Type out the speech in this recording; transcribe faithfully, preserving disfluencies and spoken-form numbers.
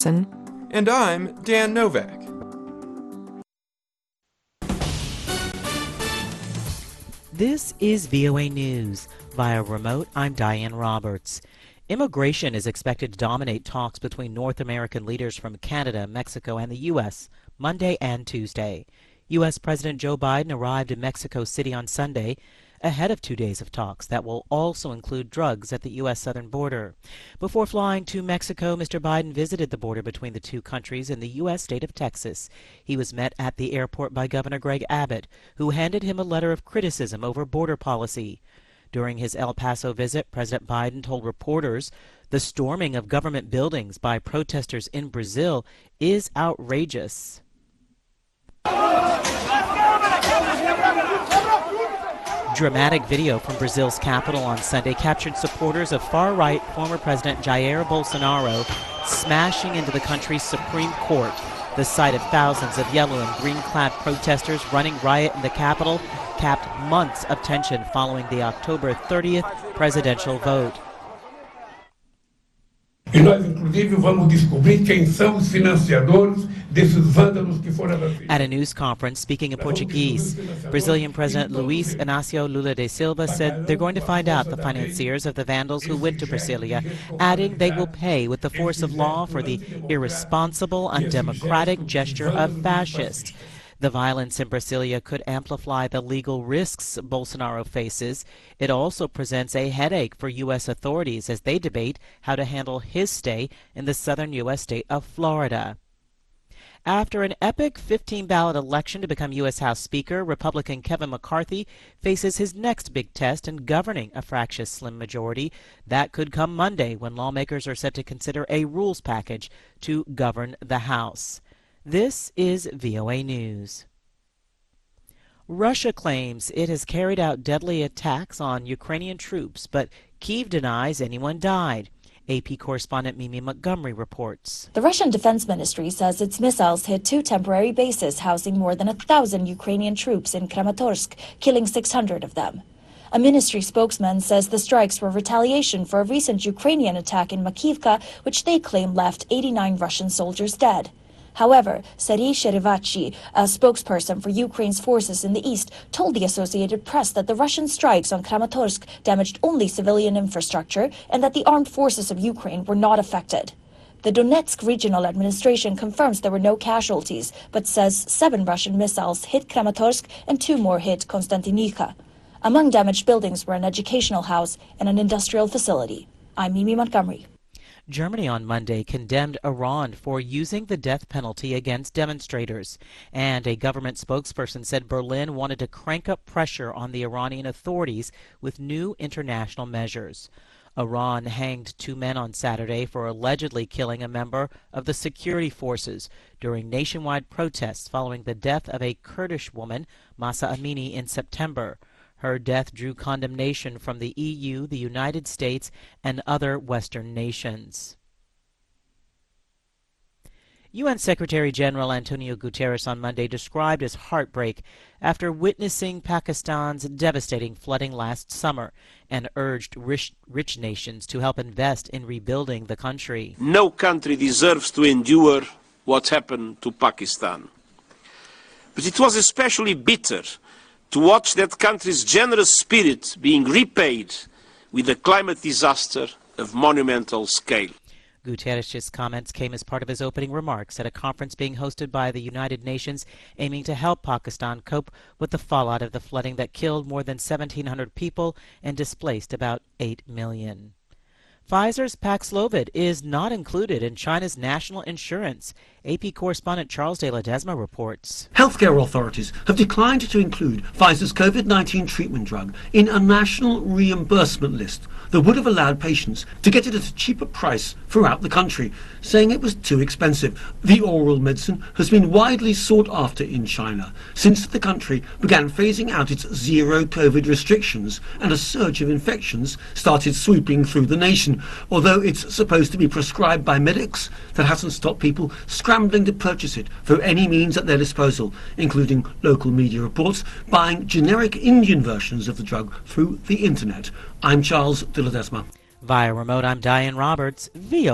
And I'm Dan Novak. This is V O A News. Via remote, I'm Diane Roberts. Immigration is expected to dominate talks between North American leaders from Canada, Mexico, and the U S Monday and Tuesday. U S President Joe Biden arrived in Mexico City on Sunday, ahead of two days of talks that will also include drugs at the U S southern border. Before flying to Mexico, Mister Biden visited the border between the two countries in the U S state of Texas. He was met at the airport by Governor Greg Abbott, who handed him a letter of criticism over border policy. During his El Paso visit, President Biden told reporters the storming of government buildings by protesters in Brazil is outrageous. Dramatic video from Brazil's capital on Sunday captured supporters of far-right former President Jair Bolsonaro smashing into the country's Supreme Court. The sight of thousands of yellow and green-clad protesters running riot in the capital capped months of tension following the October thirtieth presidential vote. E nós, inclusive, vamos descobrir quem são os financiadores desses vândalos que foram assassinados. At a news conference, speaking in Portuguese, Brazilian President Luiz Inácio Lula da Silva said they're going to find out the financiers of the vandals who went to Brasilia, adding they will pay with the force of law for the irresponsible, undemocratic gesture of fascists. The violence in Brasilia could amplify the legal risks Bolsonaro faces. It also presents a headache for U S authorities as they debate how to handle his stay in the southern U S state of Florida. After an epic fifteen-ballot election to become U S House Speaker, Republican Kevin McCarthy faces his next big test in governing a fractious slim majority. That could come Monday when lawmakers are set to consider a rules package to govern the House. This is V O A News. Russia claims it has carried out deadly attacks on Ukrainian troops, but Kyiv denies anyone died. A P correspondent Mimi Montgomery reports. The Russian Defense Ministry says its missiles hit two temporary bases housing more than a thousand Ukrainian troops in Kramatorsk, killing six hundred of them. A ministry spokesman says the strikes were retaliation for a recent Ukrainian attack in Makivka, which they claim left eighty-nine Russian soldiers dead. However, Serhiy Cherevati, a spokesperson for Ukraine's forces in the east, told the Associated Press that the Russian strikes on Kramatorsk damaged only civilian infrastructure and that the armed forces of Ukraine were not affected. The Donetsk Regional Administration confirms there were no casualties, but says seven Russian missiles hit Kramatorsk and two more hit Konstantinika. Among damaged buildings were an educational house and an industrial facility. I'm Mimi Montgomery. Germany on Monday condemned Iran for using the death penalty against demonstrators, and a government spokesperson said Berlin wanted to crank up pressure on the Iranian authorities with new international measures. Iran hanged two men on Saturday for allegedly killing a member of the security forces during nationwide protests following the death of a Kurdish woman, Mahsa Amini, in September. Her death drew condemnation from the E U, the United States, and other Western nations. U N Secretary General Antonio Guterres on Monday described his heartbreak after witnessing Pakistan's devastating flooding last summer and urged rich, rich nations to help invest in rebuilding the country. No country deserves to endure what happened to Pakistan. But it was especially bitter to watch that country's generous spirit being repaid with a climate disaster of monumental scale. Guterres' comments came as part of his opening remarks at a conference being hosted by the United Nations aiming to help Pakistan cope with the fallout of the flooding that killed more than seventeen hundred people and displaced about eight million. Pfizer's Paxlovid is not included in China's national insurance. A P correspondent Charles de Ledesma reports. Healthcare authorities have declined to include Pfizer's COVID nineteen treatment drug in a national reimbursement list that would have allowed patients to get it at a cheaper price throughout the country, saying it was too expensive. The oral medicine has been widely sought after in China since the country began phasing out its zero COVID restrictions and a surge of infections started sweeping through the nation. Although it's supposed to be prescribed by medics, that hasn't stopped people scrambling to purchase it through any means at their disposal, including local media reports buying generic Indian versions of the drug through the internet. I'm Charles de Ledesma. Via remote, I'm Diane Roberts, V O A.